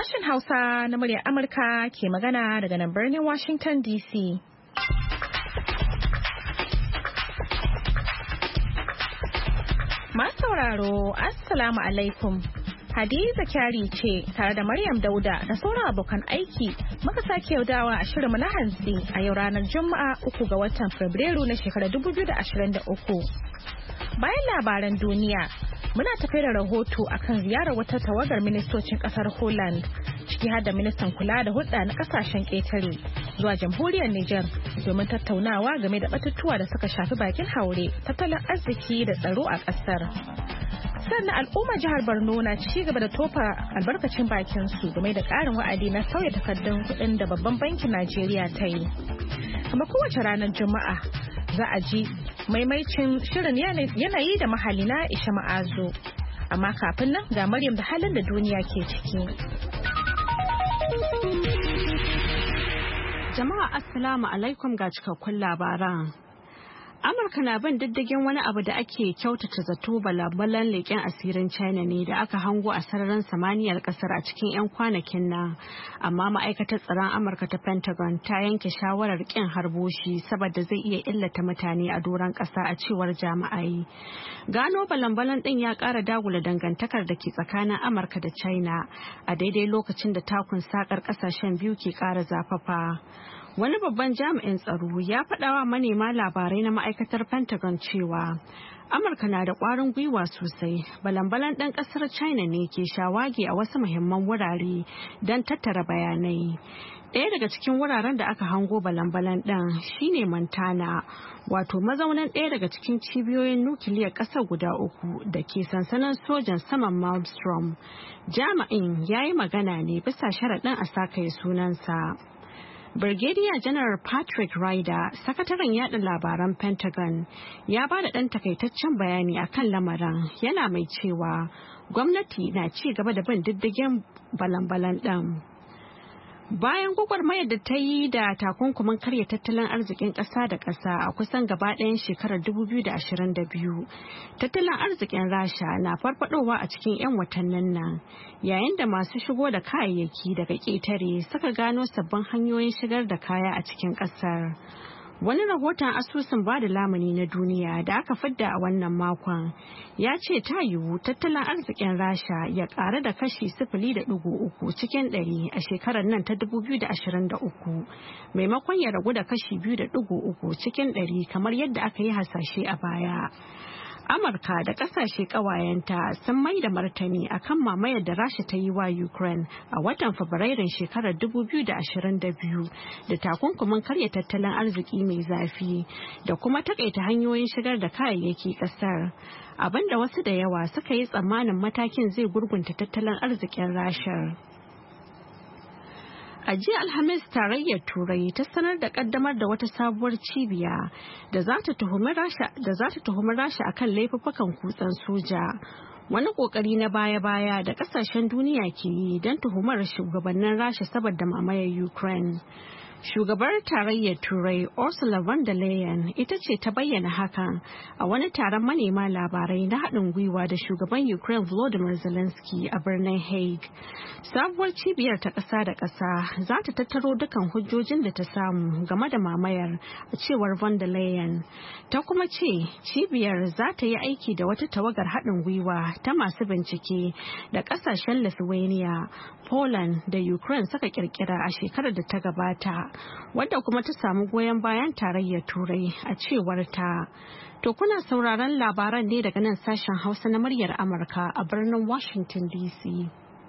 Sashen Hausa na muryar Amurka ke magana daga nan birnin Washington DC. Masu sauraro, Assalamu alaikum. Hadiza Kyari ce tare da Maryam Dauda da sauran abokan aiki muka sake yaudawa a shirinmu na hantsi a yau ranar Juma'a 3 ga watan Fabrairu na shekarar 2023. Bayan labaran duniya, muna tafe da rahoto akan ziyarar wata tawagar ministocin kasar Holland, ciki har da ministan kula da hulɗa na kasashen ƙetare zuwa jamhuriyar Nijar domin tattaunawa game da batutuwa da suka shafi bakin haure, tattalin arziki da tsaro a ƙasar. Sannan al'ummar jihar Borno na ci gaba da tofa albarkacin bakin su game da ƙarin wa'adi na sauya takardun kuɗin da babban bankin Najeriya ta yi. Kuma kowace ranar Juma'a za a ji maimaicin shirin yanayi da mahalli na Aisha Ma'azu. Amma kafin nan ga Maryam da halin da duniya ke ciki. Jama'a Assalamu alaikum ga cikakkun labaran. Amurka na bin diddigin wani abu da ake kyautata zato balabalan leƙen asirin China ne da aka hango a sararin samaniyar kasar a cikin 'yan kwanakin nan. Amma ma'aikatar tsaron Amurka ta Pentagon ta yanke shawarar ƙin harbo shi saboda zai iya illata mutane a doron ƙasa a cewar jami'ai. Gano balan-balan ɗin ya ƙara dagula dangantakar da ke tsakanin Amurka da China a daidai lokacin da takun sakar ƙasashen biyu ke ƙara zafafa. Wani babban jami'in tsaro ya faɗawa manema labarai na ma'aikatar Pentagon cewa Amurka na da ƙwarin gwiwa sosai. Balan-balan ɗan ƙasar China ne ke shawagi a wasu muhimman wurare don tattara bayanai. Ɗaya daga cikin wuraren da aka hango balan-balan ɗin shine Montana, wato mazaunan ɗaya daga cikin cibiyoyin nukiliyar ƙasar guda 3 da ke sansanin sojan saman Malmstrom. Jami'in ya yi magana ne bisa sharaɗin a sakaye sunansa. Brigadier General Patrick Ryder, sakataren yada labaran Pentagon, ya ba da ɗan takaitaccen bayani akan lamarin, yana mai cewa gwamnati na ci gaba da bin diddigin balan-balan ɗin. Bayan gwagwarmayar da ta yi da takunkumin karya tattalin arzikin ƙasa da ƙasa a kusan gaba ɗayan shekarar 2022, tattalin arzikin Rasha na farfadowa a cikin 'yan watannin nan, yayin da masu shigo da kayayyaki daga ƙetare suka gano sabbin hanyoyin shigar da kaya a cikin ƙasar. Wani rahoton asusun bada lamuni na duniya da aka fidda a wannan makon ya ce ta yiwu tattalin arzikin Rasha ya ƙaru da kashi 0.3 cikin 100 a shekarar nan ta 2023 maimakon ya ragu da kashi 2.3 cikin 100 kamar yadda aka yi hasashe a baya. Amurka da kasashe kawayenta sun mai da martani akan mamayar da Rasha ta yi wa Ukraine a watan Fabrairun shekarar 2022 da takunkumin karya tattalin arziki mai zafi da kuma takaita hanyoyin shigar da kayayyaki kasar. Abinda wasu da yawa suka yi tsammanin matakin zai gurgunta tattalin arzikin Rashar. A jiya Alhamis tarayyar Turai ta sanar da kaddamar da wata sabuwar cibiya da za ta tuhumi Rasha akan laifuffukan kutsen soja. Wani kokari na baya-baya da kasashen duniya ke yi don tuhumar shugabannin Rasha saboda mamayar Ukraine. Shugabar tarayyar Turai Ursula von der Leyen ita ce ta bayyana hakan a wani taron manema labarai na haɗin gwiwa da shugaban Ukraine Volodymyr Zelensky a birnin Hague. Sabuwar cibiyar ta ƙasa da ƙasa za ta tattaro dukan hujjojin da ta samu game da mamayar a cewar von der Leyen. Ta kuma ce cibiyar za ta yi aiki da wata tawagar haɗin gwiwa ta masu bincike da ƙasashen Lithuania, Poland da Ukraine suka kirkira a shekarar da ta gabata. Wadda kuma ta samu goyon bayan tarayyar Turai a cewar ta. To kuna sauraron labaran ne daga nan sashen Hausa na muryar Amurka a birnin Washington DC.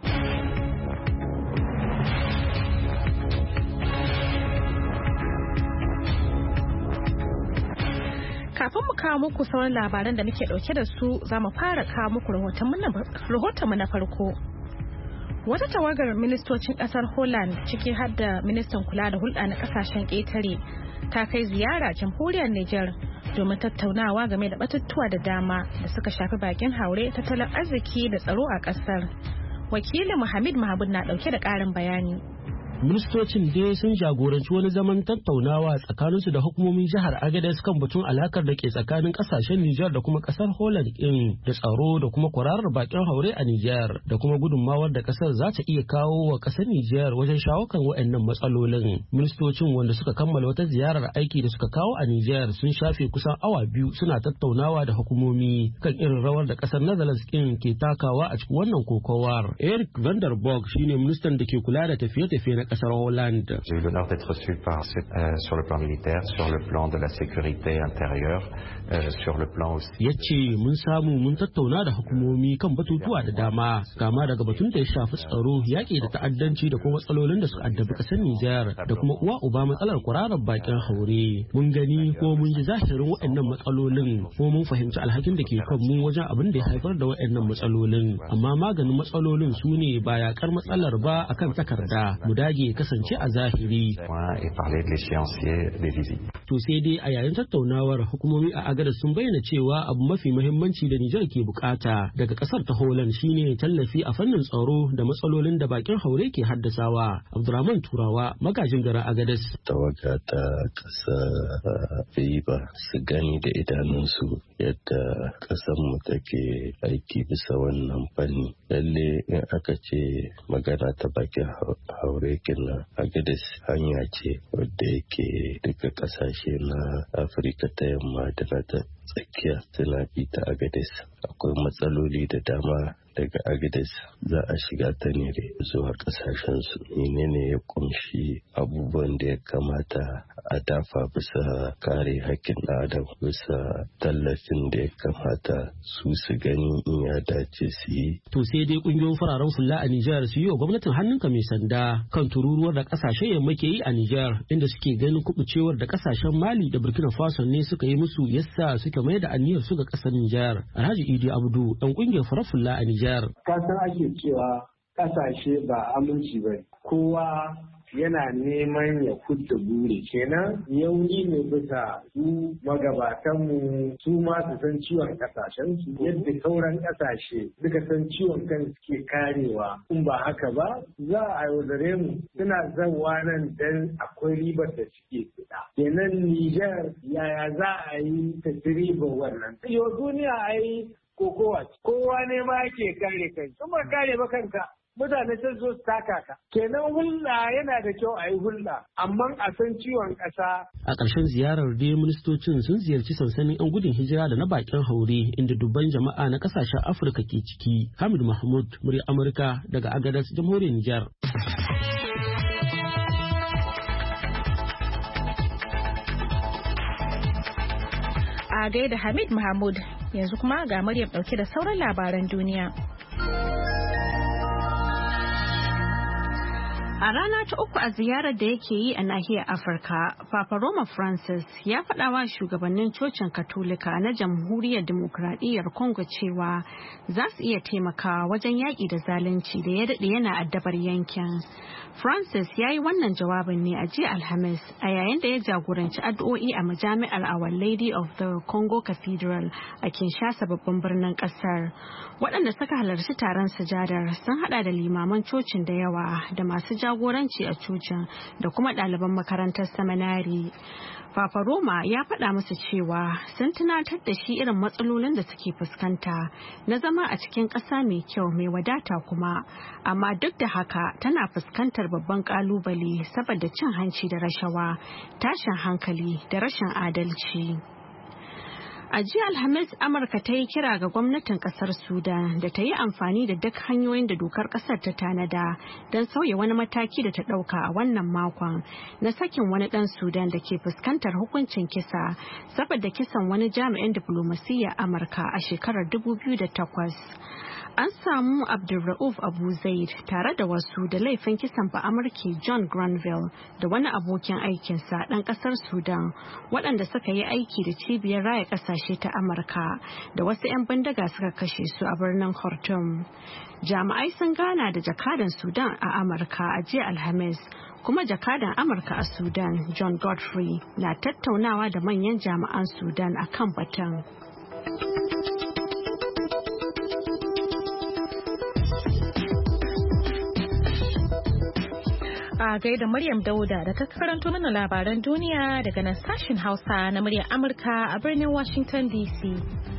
Kafin mu kawo muku sauran labaran da muke dauke da su, za mu fara kawo muku rahotonmu na farko. Wata tawagar ministocin kasar Holland ciki har da ministan kula da hulɗa na kasashen ƙetare ta kai ziyara jamhuriyar Nijar domin tattaunawa game da batutuwa da dama da suka shafi bakin haure, tattalin arziki da tsaro a ƙasar. Wakilin Muhammad Mahmud na ɗauke da ƙarin bayani. Ministocin dai sun jagoranci wani zaman tattaunawa tsakaninsu da hukumomin jihar Agadez kan batun alakar da ke tsakanin kasashen Nijar da kuma kasar Holland din da tsaro da kuma kwararar bakin haure a Nijar da kuma gudunmawar da kasar za ta iya kawo wa kasar Nijar wajen shawo kan waɗannan matsalolin. Ministocin wanda suka kammala wata ziyarar aiki da suka kawo a Nijar sun shafe kusan awa biyu suna tattaunawa da hukumomi kan irin rawar da kasar Netherlands din ke takawa a cikin wannan kokowar. Eric van der Borg shine ministan da ke kula da tafiye-tafiye na kasar Holland. J'ai eu l'honneur d'être reçu sur le plan militaire, sur le plan de la sécurité intérieure, sur le plan aussi. Yace mun samu mun tattauna da hukumomi kan batutuwa da dama, kama daga batun da ya shafi tsaro, yaƙi da ta'addanci da kuma matsalolin da suka addabi ƙasar Nijar da kuma uwa uba matsalar kwararar bakin haure. Mun gani ko mun ji zahirin waɗannan matsalolin ko mun fahimci alhakin da ke kan mu wajen abin da ya haifar da waɗannan matsalolin. Amma maganin matsalolin su ne ba yaƙar matsalar ba akan takarda, mu dage kasance a zahiri. To sai dai a yayin tattaunawar hukumomi a Agadez sun bayyana cewa abu mafi muhimmanci da Nijar ke bukata daga kasar ta Holland shine tallafi a fannin tsaro da matsalolin da bakin haure ke haddasawa. Abdurrahman Turawa, magajin garin Agadez. Tawaga ta kasa ba su gani da idanunsu yadda kasar mu take aiki bisa wannan fanni. Lalle in aka ce magana ta bakin haure kenan, Agadez hanya ce wadda yake duka kasashe na Afirka ta yamma da na ta tsakiya suna bi ta Agadez. Akwai matsaloli da dama daga Agadez za a shiga ta ne zuwa kasashensu. Menene ya kunshi abubuwan da ya kamata a dafa bisa kare hakkin adam, bisa tallafin da ya kamata su gani in ya dace su yi. To sai dai kungiyoyin fararen fulla a Nijar su yi wa gwamnatin hannunka mai sanda kan tururuwar da kasashen yamma ke yi a Nijar, inda suke ganin kubucewar da kasashen Mali da Burkina Faso ne suka yi musu yasa suka mai da aniyar su ga kasar Nijar. Alhaji Idi Abdu dan kungiyar farar fulla a Nijar. Kasan ake cewa kasashe ba aminci ba, kowa yana neman ya kudda buri, kenan yauni ne bisa su magabatanmu su ma su san ciwon kasashen su yadda sauran kasashe duka san ciwon kan suke karewa. In ba haka ba za a yaudare mu, suna zawa nan dan akwai ribar da suke fita. Kenan Nijar yaya za a yi ta ribar wannan? Yau duniya a yi kowa ne ma yake kare kai, kuma kare ba kanka mutane sun zo su taka ka. Kenan hulɗa yana da kyau a yi hulɗa, amma a san ciwon ƙasa. A ƙarshen ziyarar dai ministocin sun ziyarci sansanin 'yan gudun hijira da na bakin haure inda dubban jama'a na ƙasashen Afirka ke ciki. Hamid Mahmud, murya Amurka daga Agadez, Jamhuriyar Nijar. A gaida Hamid Mahmud, yanzu kuma ga Maryam ɗauke da sauran labaran duniya. A rana ta uku a ziyarar da yake yi a nahiyar Afirka, Papa Roma Francis ya faɗa wa shugabannin cocin Katolika na Jamhuriyar Dimokuraɗiyyar Congo cewa za su iya taimakawa wajen yaƙi da zalunci da ya daɗe yana addabar yankin. Francis ya yi wannan jawabin ne a jiya Alhamis a yayin da ya jagoranci addu'o'i a majami'ar Our Lady of the Congo Cathedral a Kinshasa, babban birnin ƙasar. Waɗanda suka halarci taron sujadar sun haɗa da limaman cocin da yawa da masu jagoranci a cocin da kuma ɗaliban makarantar seminari. Papa Roma ya faɗa musu cewa sun tunatar da shi irin matsalolin da suke fuskanta na zama a cikin ƙasa mai kyau mai wadata kuma, amma duk da haka tana fuskantar babban ƙalubale saboda cin hanci da rashawa, tashin hankali da rashin adalci. A jiya Alhamis, Amurka ta yi kira ga gwamnatin kasar Sudan da ta yi amfani da duk hanyoyin da dokar kasar ta tanada don sauya wani mataki da ta ɗauka a wannan makon na sakin wani ɗan Sudan da ke fuskantar hukuncin kisa saboda kisan wani jami'in diflomasiyyar Amurka a shekarar 2008. An samu Abdulrauf Abu Zaid tare da wasu da laifin kisan Amurki John Granville da wani abokin aikinsa ɗan ƙasar Sudan waɗanda suka yi aiki da cibiyar raya ƙasashe ta Amurka da wasu 'yan bindiga suka kashe su a birnin Khartoum. Jami'ai sun gana da jakadan Sudan a Amurka a jiya Alhamis, kuma jakadan Amurka a Sudan John Godfrey na tattaunawa da manyan jami'an Sudan a kan batun. A a gaida Maryam Dauda da ta karanto mana labaran duniya daga nan sashen Hausa na muryar Amurka a birnin Washington DC.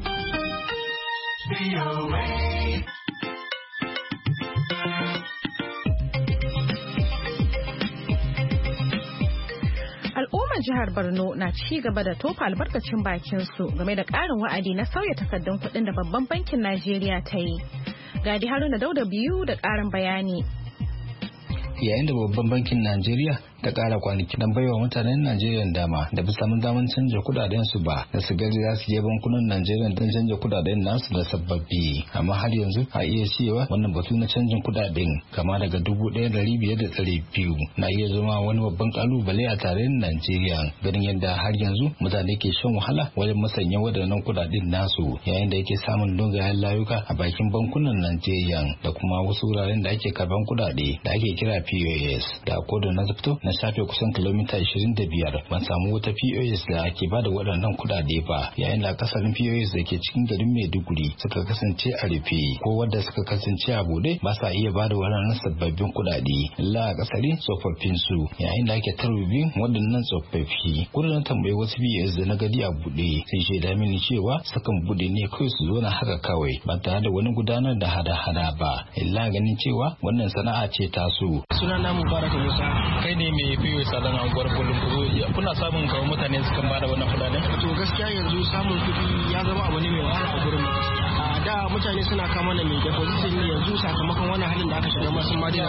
Al'ummar jihar Borno na ci gaba da tofa albarkacin bakinsu game da ƙarin wa'adi na sauya takardun kuɗin da babban bankin Najeriya ta yi. Gadi Haruna Dauda biyu da ƙarin bayani. Yayin da babban bankin Najeriya ta kara kwanaki don baiwa mutanen Najeriya dama da bisa samun daman canja kudaden su ba da su gari za su je bankunan Najeriya don canja kudaden nasu da sababbi, amma har yanzu a iya cewa wannan batu na canjin kudaden kama daga 1,500 na iya zama wani babban kalubale a tarayyar Najeriya, ganin yadda har yanzu mutane ke shan wahala wajen musanya wadannan kudaden nasu, yayin da yake samun dogayen layuka a bakin bankunan Najeriya da kuma wasu wuraren da ake karban kudade da ake kira POS. Da kodo na zafto na shafe kusan kilomita 25 ban samu wata POS da ake bada waɗannan kudade ba, yayin da akasarin POS da ke cikin garin Maiduguri suka kasance a rufe ko wadda suka kasance a bude ba sa iya bada waɗannan sababbin kudade, illa a kasari tsofaffin su, yayin da ake tarbibin waɗannan tsofaffi. Kullum tambayi wasu POS da na gadi a bude sai shaida mini cewa sukan bude ne kawai su zo na haka kawai ba tare da wani gudanar da hada-hada ba, illa ganin cewa wannan sana'a ce tasu. Sunana Mubarak Musa, kai ne mai fiye sadan anguwar Bolin Kuro. Kuna samun kawo mutane su kan bada wannan kudaden? To gaskiya yanzu samun kuɗi ya zama abu ne mai wahala a gurin. Da mutane suna kama na mai deposit ne, yanzu sakamakon wannan halin da aka shiga ma sun ma dina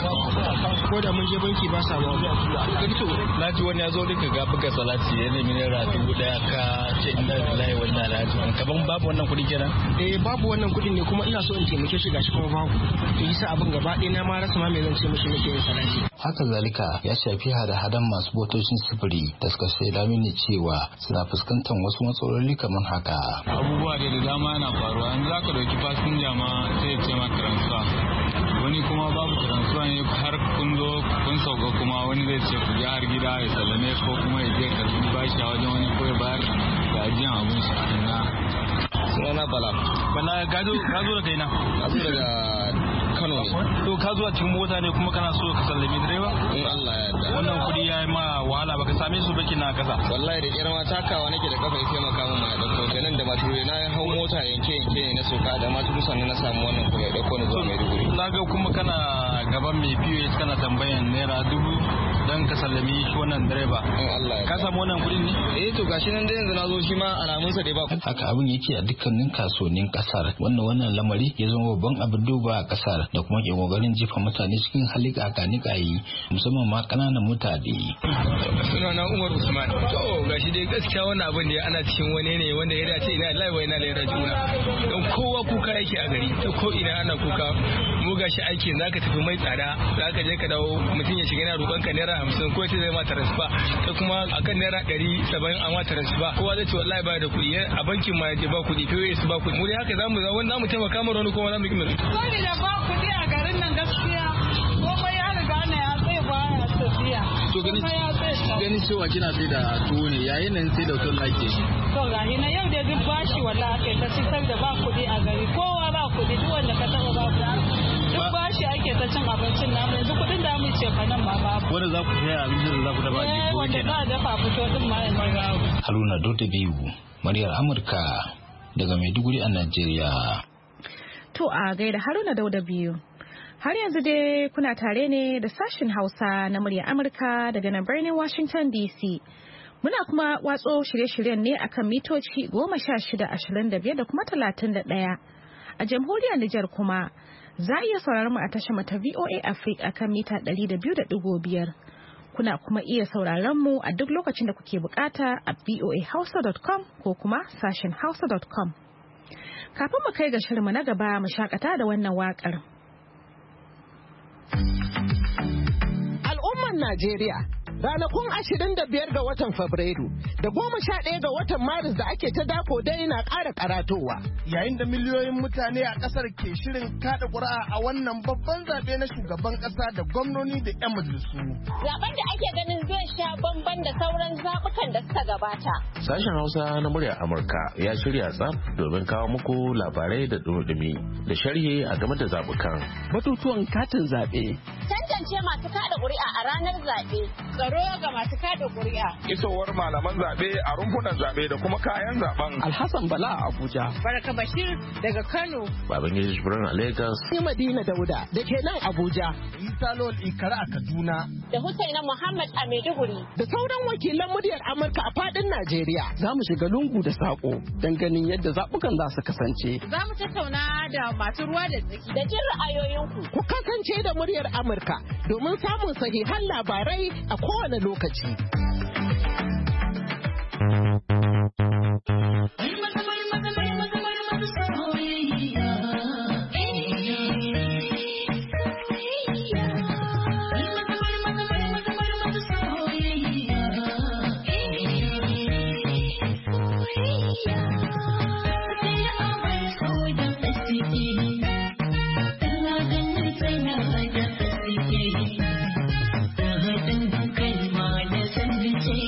ko da mun je banki ba sa ba. To na ji wani ya zo duka ga buga salati ya nemi naira 1,000 ka ce inna lillahi wa inna ilaihi raji'un. Kaman babu wannan kuɗi kenan? Babu wannan kuɗin ne, kuma ina so in taimake shi gashi kuma babu. To yasa abin gaba ɗaya na ma rasa ma me zan ce mishi nake yin salati. Haka zalika ya shafi hada-hadan masu motocin sufuri da suka shaida mini cewa suna fuskantar wasu matsaloli kamar haka. Abubuwa da dama yana faruwa, yanzu za ka dauki fasinja ma sai ya ce ma transfer, wani kuma babu transfer ne har kun zo kun sauka kuma wani zai ce ku har gida ya sallame ko kuma ya je karbi bashi a wajen wani ko ya bayar da ajiyan abun shi na. Sunana Bala gado daga ina? Gazo daga Kano ne. To ka zuwa cikin mota ne kuma kana so ka sallami direba? In Allah ya yarda. Wannan kudi ya yi ma wahala baka same su baki na kasa. Wallahi da kirma takawa nake da kafa sai maka mun mai dauko kenan da maturu na hau mota yanke ne na soka da maturu sannan na samu wannan kuma ya dauko ni zuwa Maiduguri. Na ga kuma kana gaban mai biyo kana tambayan naira 1,000 dan ka sallami shi wannan direba. In Allah ya yarda. Ka samu wannan kudin ne? To gashi nan dai yanzu na zo shi ma alamun sa dai ba. Haka abin yake a dukkanin kasuwannin kasar. Wannan lamari ya zama babban abin duba a kasar da kuma ke kokarin jefa mutane cikin halika kanikayi musamman ma kananan mutane. Sunana Umar Usman. To gashi dai gaskiya wannan abin da ana cikin wani ne wanda ya dace ina live wa ina da juna. Don kowa kuka yake a gari, ta ko ina ana kuka. Mu gashi aiki zaka tafi mai tsada, zaka je ka dawo mutum ya shiga yana roƙon ka naira 50 ko sai zai ma transfer. Ta kuma akan naira 170 an ma transfer. Kowa zai ce wallahi ba da kuɗi, a bankin ma yaje ba kuɗi, POS ba kuɗi. Mu dai haka zamu taimaka mu wani kuma zamu yi kimar. Sai da ba kuɗi a garin nan gaskiya komai ya riga na ya tsaye ba ya tafiya. To ganin cewa kina sai da tuwo ne yayin nan sai da tuwo lake. To gahi na yau da duk bashi wallahi ake ta cikin da ba kuɗi a gari, kowa ba kuɗi, duk wanda ka taɓa ba kuɗi. Duk bashi ake ta cin abincin namu, yanzu kuɗin da mu ce fa nan ma babu. Wanda za ku saya abincin da za ku dafa a jiki ko kenan. Wanda za a dafa fito din ma yanzu babu. Haruna Dauda biyu, muryar Amurka daga Maiduguri a Najeriya. To a gaida Haruna Dauda biyu. Har yanzu dai kuna tare ne da sashen Hausa na muryar Amurka daga nan birnin Washington DC. Muna kuma watso shirye-shiryen ne akan mitoci 1625 da kuma 31. A jamhuriyar Nijar kuma za a iya sauraron mu a tashar mata VOA Africa akan mita 200.5. Kuna kuma iya sauraron mu a duk lokacin da kuke bukata a voahausa.com ko kuma sashen hausa.com. Kafin mu kai ga shirinmu na gaba mu shakata da wannan wakar. Al'ummar Najeriya Ranakun 25 ga watan Fabrairu da 11 ga watan Maris da ake ta dako dai na ƙara karatowa. Yayin da miliyoyin mutane a ƙasar ke shirin kada ƙuri'a a wannan babban zaɓe na shugaban ƙasa da gwamnoni da 'yan majalisu. Zaben da ake ganin zai sha bamban da sauran zaɓukan da suka gabata. Sashen Hausa na muryar Amurka ya shirya tsaf domin kawo muku labarai da dumi da sharhi a game da zaɓukan. Batutuwan katin zaɓe. Tantance masu kada ƙuri'a a ranar zaɓe. Tsaro ga masu kada ƙuri'a. Isowar malaman zaɓe a rumfunan zaɓe da kuma kayan zaɓen. Alhassan Bala a Abuja. Baraka Bashir daga Kano. Babangida Jibrin a Lagos. Ni Madina Dauda da ke nan Abuja. Isa Lol Ikara a Kaduna. Da Husaina Muhammad a Maiduguri. Da sauran wakilan muryar Amurka a faɗin Najeriya. Za mu shiga lungu da saƙo don ganin yadda zaɓukan za su kasance. Za mu tattauna da masu ruwa da tsaki da jin ra'ayoyinku. Ku kasance da muryar Amurka domin samun sahihan labarai a kowane lokaci. Thank you.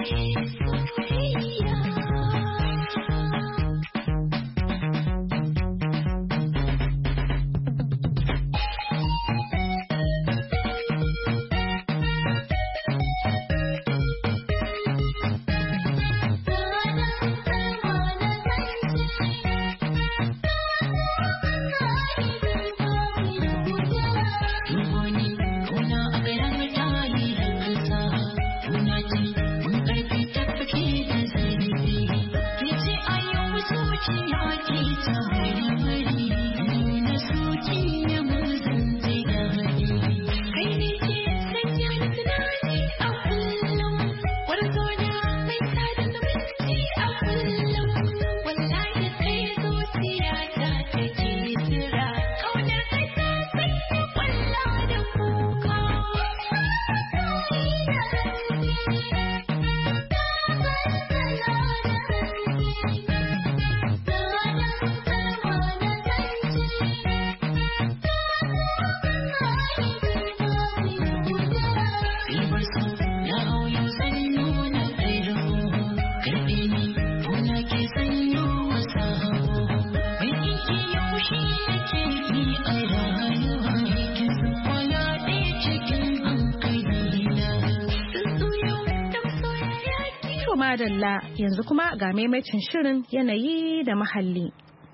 Madalla yanzu kuma ga maimacin shirin yanayi da muhalli.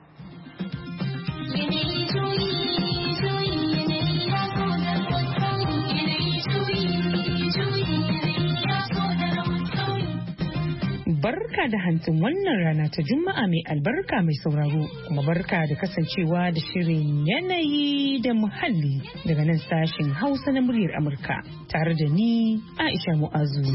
Barka da hantsin wannan rana ta Juma'a mai albarka mai sauraro, kuma barka da kasancewa da shirin yanayi da muhalli daga nan sashen Hausa na muryar Amurka tare da ni Aisha Mu'azu.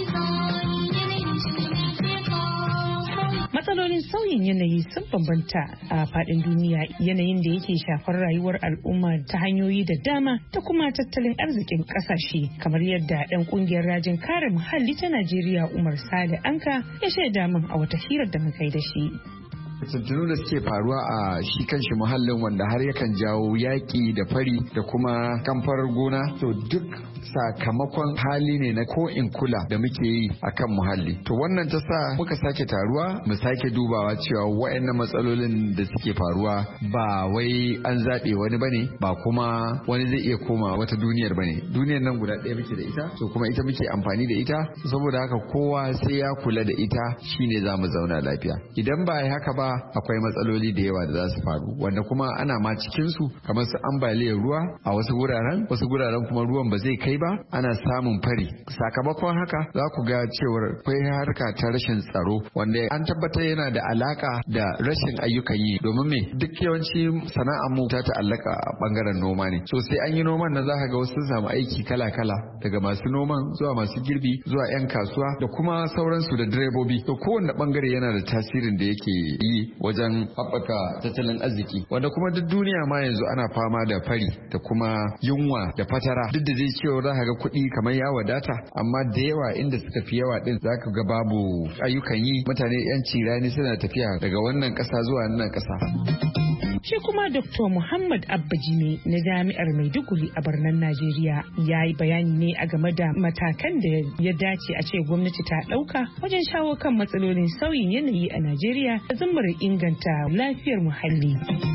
Matsalolin sauyin yanayi sun bambanta a faɗin duniya, yanayin da yake shafar rayuwar al'umma ta hanyoyi da dama ta kuma tattalin arzikin ƙasashe, kamar yadda ɗan ƙungiyar rajin kare muhalli ta Najeriya Umar Sale Anka ya shaida min a wata hirar da muka yi da shi. Tuntunu da suke faruwa a shi kanshi muhallin wanda har yakan jawo yaƙi da fari da kuma kamfar gona, to duk sakamakon hali ne na ko in kula da muke yi akan muhalli. To wannan ta sa muka sake taruwa mu sake dubawa cewa waɗannan matsalolin da suke faruwa ba wai an zaɓe wani bane, ba kuma wani zai iya koma wata duniyar bane. Duniyar nan guda ɗaya muke da ita, to kuma ita muke amfani da ita, saboda haka kowa sai ya kula da ita shine za mu zauna lafiya. Idan ba haka ba akwai matsaloli da yawa da za su faru, wanda kuma ana ma cikin su, kamar su ambaliyar ruwa a wasu guraren kuma ruwan ba zai kai ba, ana samun fari. Sakamakon haka za ku ga cewar akwai harka ta rashin tsaro wanda an tabbatar yana da alaka da rashin ayyukan yi, domin me duk yawanci sana'ar mu ta ta'allaka a bangaren noma ne. So sai an yi noman na za ka ga wasu sun samu aiki kala-kala, daga masu noman zuwa masu girbi zuwa 'yan kasuwa da kuma sauransu da direbobi. To kowanne bangare yana da tasirin da yake yi wajen haɓaka tattalin arziki, wanda kuma duk duniya ma yanzu ana fama da fari da kuma yunwa da fatara. Duk da zai cewa za ka ga kuɗi kamar ya wadata, amma da yawa inda suka fi yawa din za ka ga babu ayyukan yi, mutane 'yan cirani suna tafiya daga wannan ƙasa zuwa wannan ƙasa. Shi kuma Dr. Muhammad Abba Jime na Jami'ar Maiduguri a Barnan Najeriya ya yi bayani ne a game da matakan da ya dace a ce gwamnati ta ɗauka wajen shawo kan matsalolin sauyin yanayi a Najeriya da zummar inganta lafiyar muhalli.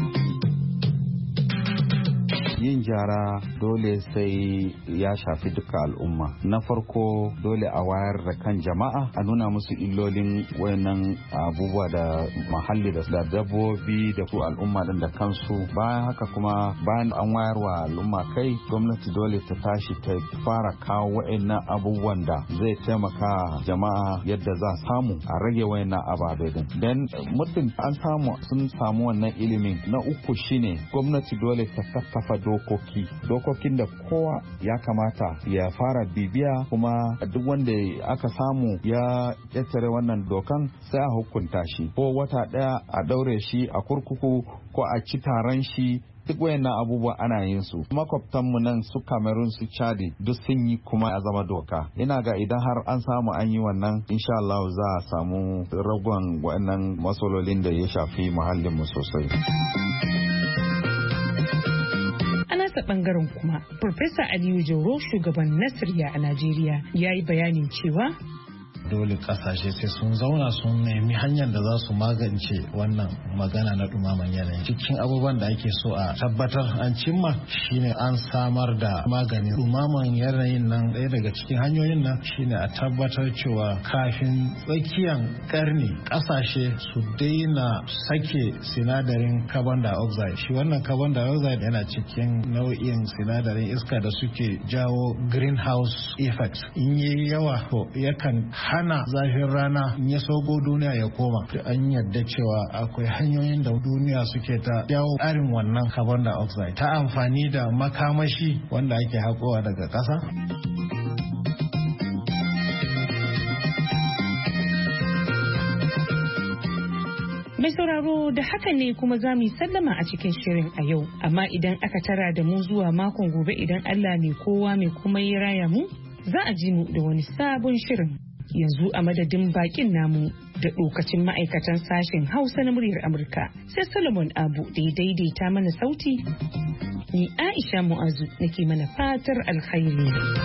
Yin gyara dole sai ya shafi duka al'umma. Na farko dole a wayar da kan jama'a, a nuna musu illolin wayannan abubuwa da muhalli da dabbobi da su al'umma din da kansu. Bayan haka kuma bayan an wayar wa al'umma kai, gwamnati dole ta tashi ta fara kawo wayannan abubuwan da zai taimaka jama'a yadda za samu a rage wayannan ababe din. Dan mutum an sun samu wannan ilimin. Na uku shine gwamnati dole ta kafa dokokin da kowa ya kamata ya fara bibiya, kuma duk wanda aka samu ya ƙetare wannan dokan sai a hukunta shi, ko wata ɗaya a ɗaure shi a kurkuku ko a ci taron shi. Duk wayannan abubuwa ana yin su. Makwabtanmu nan su Cameroon su Chadi duk sun yi kuma ya zama doka. Ina ga idan har an samu an yi wannan, insha Allah za a samu ragon wayannan matsalolin da ya shafi muhallinmu sosai. Ta bangaren kuma Profesa Aliyu Jauro, shugaban Nasirya a Najeriya, ya yi bayanin cewa dole kasashe sai sun zauna sun nemi hanyar da za su magance wannan magana na dumaman yanayi. Cikin abubuwan da ake so a tabbatar an cimma shine an samar da maganin dumaman yanayin nan. Ɗaya daga cikin hanyoyin nan shine a tabbatar cewa kafin tsakiyar karni kasashe su daina sake sinadarin carbon dioxide. Shi wannan carbon dioxide yana cikin nau'in sinadarin iska da suke jawo greenhouse effect. In yi yawa to yakan hana zafin rana in ya sauko duniya ya koma. An yadda cewa akwai hanyoyin da duniya suke ta jawo ƙarin wannan carbon dioxide ta amfani da makamashi wanda ake haƙowa daga ƙasa. Mai sauraro da haka ne kuma za mu yi sallama a cikin shirin a yau, amma idan aka tara da mu zuwa makon gobe idan Allah mai kowa mai kuma ya raya mu, za a ji mu da wani sabon shirin. Yanzu a madadin bakin namu da lokacin ma'aikatan sashen Hausa na muryar Amurka, sai Solomon Abu da ya daidaita mana sauti. Ni Aisha Mu'azu nake mana fatar alkhairi.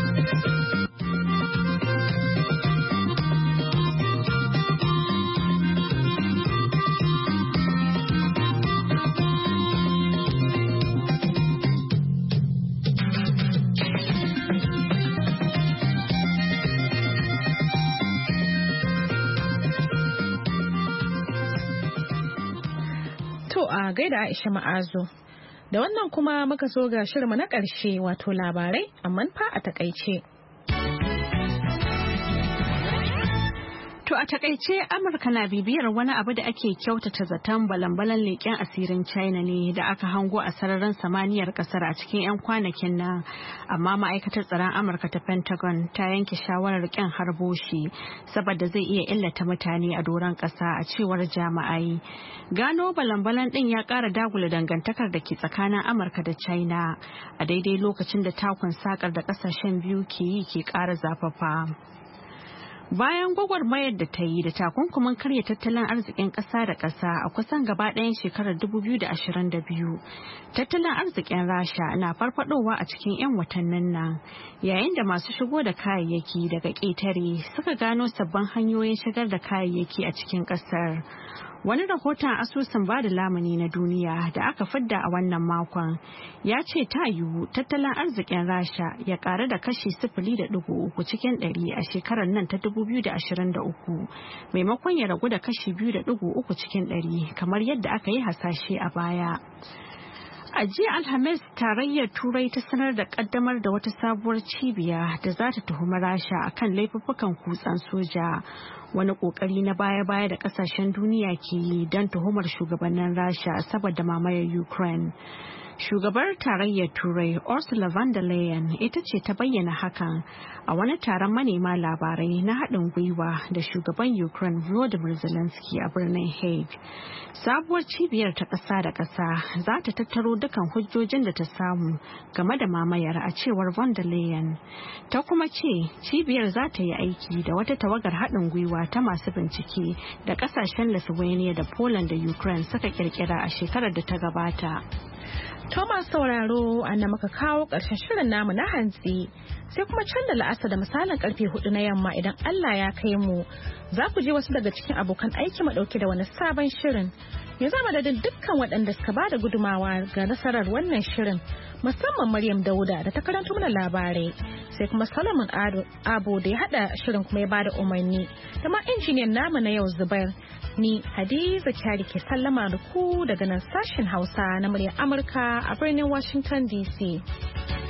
A gaida Aisha Ma'azu. Da wannan kuma muka zo ga shirinmu na ƙarshe wato labarai amma fa a takaice. To a takaice Amurka na bibiyar wani abu da ake kyautata zaton balan-balan leƙen asirin China ne da aka hango a sararin samaniyar kasar a cikin 'yan kwanakin nan. Amma ma'aikatar tsaron Amurka ta Pentagon ta yanke shawarar ƙin harbo shi saboda zai iya illata mutane a doron ƙasa a cewar jami'ai. Gano balan-balan ɗin ya ƙara dagula dangantakar da ke tsakanin Amurka da China a daidai lokacin da takun sakar da ƙasashen biyu ke yi ke ƙara zafafa. Bayan gwagwarmayar da ta yi da takunkumin karya tattalin arzikin ƙasa da ƙasa a kusan gaba ɗayan shekarar 2022, tattalin arzikin Rasha na farfadowa a cikin 'yan watannin nan, yayin da masu shigo da kayayyaki daga ƙetare suka gano sabbin hanyoyin shigar da kayayyaki a cikin ƙasar. Wani rahoton asusun bada lamuni na duniya da aka fidda a wannan makon ya ce ta yiwu tattalin arzikin Rasha ya ƙaru da kashi 0.3 cikin 100 a shekarar nan ta 2023 maimakon ya ragu da kashi 2.3 cikin 100 kamar yadda aka yi hasashe a baya. A jiya Alhamis, Tarayyar Turai ta sanar da kaddamar da wata sabuwar cibiya da za ta tuhumi Rasha akan laifuffukan kutsan soja, wani kokari na baya-baya da kasashen duniya ke yi don tuhumar shugabannin Rasha saboda mamayar Ukraine. Shugabar Tarayyar Turai Ursula von der Leyen ita ce ta bayyana hakan a wani taron manema labarai na haɗin gwiwa da shugaban Ukraine Volodymyr Zelensky a birnin Hague. Sabuwar cibiyar ta ƙasa da ƙasa za ta tattaro dukan hujjojin da ta samu game da mamayar a cewar von der Leyen. Ta kuma ce cibiyar za ta yi aiki da wata tawagar haɗin gwiwa ta masu bincike da ƙasashen Lithuania da Poland da Ukraine suka kirkira a shekarar da ta gabata. Thomas sauraro anna muka kawo ƙarshen shirin namu na hantsi sai kuma can da la'asa da misalin karfe 4 na yamma idan Allah ya kai mu za ku je wasu daga cikin abokan aiki mu dauke da wani sabon shirin. Ya zama da dukkan waɗanda suka ba da gudumawa ga nasarar wannan shirin musamman Maryam Dauda da ta karanto mana labarai sai kuma Solomon Abo da ya hada shirin kuma ya bada umarni da ma injiniyan namu na yau Zubair. Ni Hadiza Kyari ke sallama da ku daga nan sashen Hausa na muryar Amurka a birnin Washington DC.